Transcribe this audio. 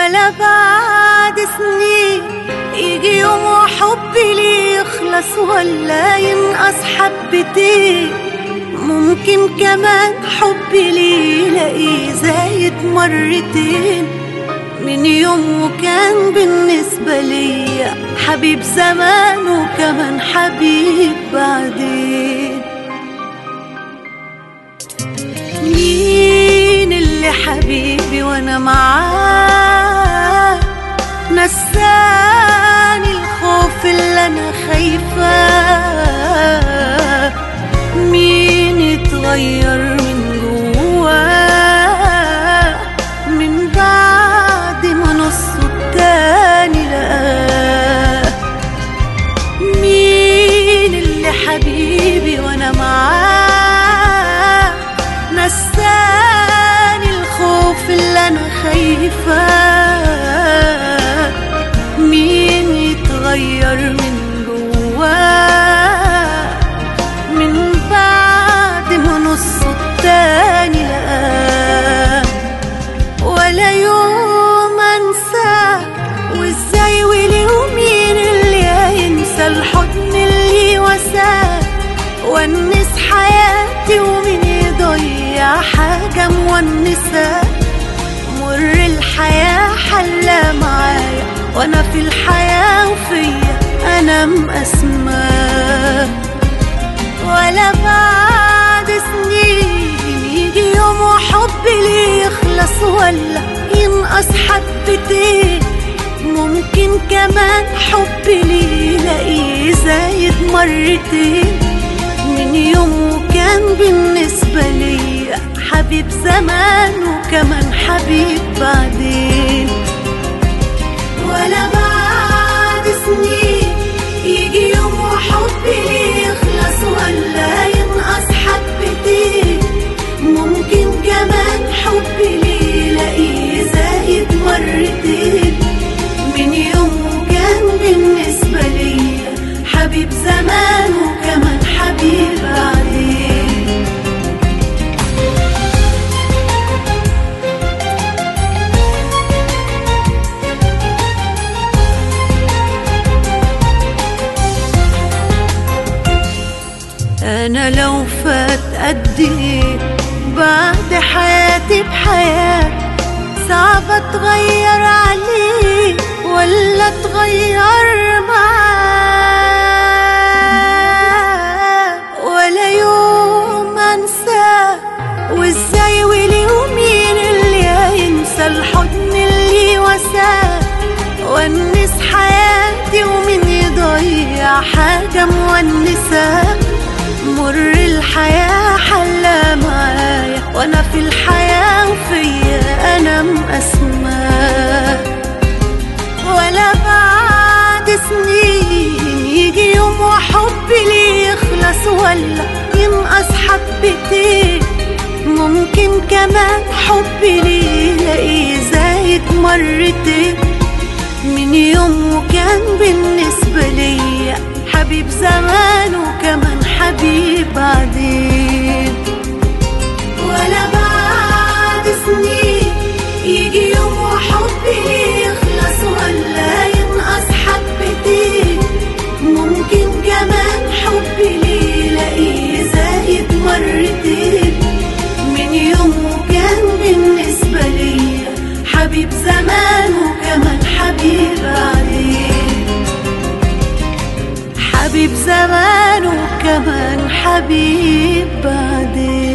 ولا بعد سنين يجي يوم وحبي ليه يخلص ولا ينقص حبتين. ممكن كمان حبي ليه يلاقيه زايد مرتين من يوم وكان بالنسبة ليا حبيب زمان وكمان حبيب بعدين. مين اللي حبيبي وانا معاه نساني الخوف اللي انا خايفاه؟ مين اتغير من جواه من بعد ما نصه التاني لقاه؟ مين اللي حبيبي وانا معاه نساني الخوف اللي انا خايفاه؟ مين يتغير من جواه من بعد ما نصه التاني لقاه؟ ولا يوم انساه وازاي وليه ومين اللي هينسى الحضن اللي وساه ونس حياتي ومين يضيع حاجة مونسة؟ مر الحياة حلى معايا وانا في الحياة وفيا انا مقسماه. ولا بعد سنين يجي يوم وحبي ليه يخلص ولا ينقص حبتين. ممكن كمان حبي ليه يلاقيه زايد مرتين من يوم وكان بالنسبة ليا حبيب زمان وكمان حبيب بعدين. ولا بعد سنين يجي يوم وحبي ليه يخلص ولا ينقص حبتين. ممكن كمان حبي ليه يلاقيه زايد مرتين من يوم وكان بالنسبة ليا حبيب زمان وكمان حبيب بعدين. أنا لو فات قد ايه بعد حياتي بحياة صعب اتغير عليه ولا اتغير معاه؟ ولا يوم انساه وازاي وليه ومين اللي هينسى الحضن اللي وساه ونس حياتي ومين يضيع حاجة مونسة؟ مر الحياة حلى معايا وانا في الحياة وفيا انا مقسماه. ولا بعد سنين يجي يوم وحبي ليه يخلص ولا ينقص حبتين. ممكن كمان حبي ليه يلاقيه زايد مرتين من يوم وكان بالنسبة ليا حبيب زمان وكمان حبيب بعدين. ولا بعد سنين يجي يوم وحبي ليه يخلص ولا ينقص حبتين. ممكن كمان حبي ليه يلاقيه زايد مرتين من يوم وكان بالنسبة ليا حبيب زمان وكمان حبيب بعدين. حبيب زمان وكمان حبيب بعدين.